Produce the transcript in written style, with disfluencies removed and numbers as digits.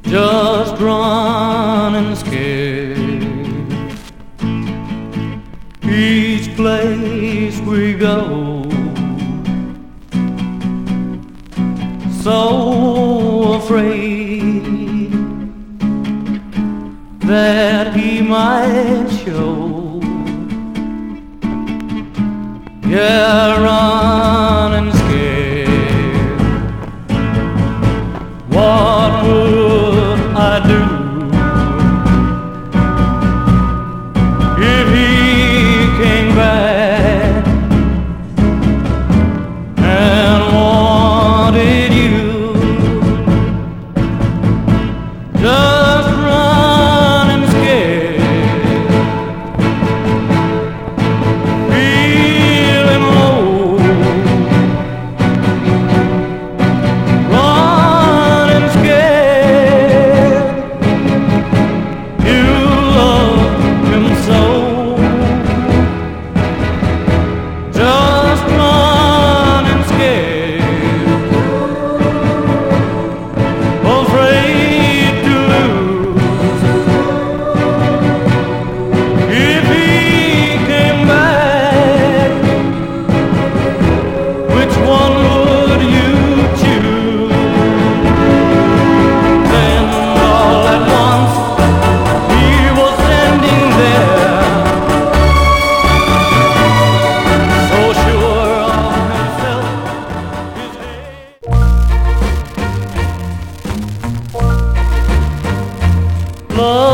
just running scared. Each place we go, so afraid that he might show. Yeah, running scared. What would I do if he came back and wanted you? Just running scared, feeling low, running scared. You love him so. Just running scared, afraid to lose. If he came back, which one would you choose? Then all at once he was standing there, so sure of himself, his head. Love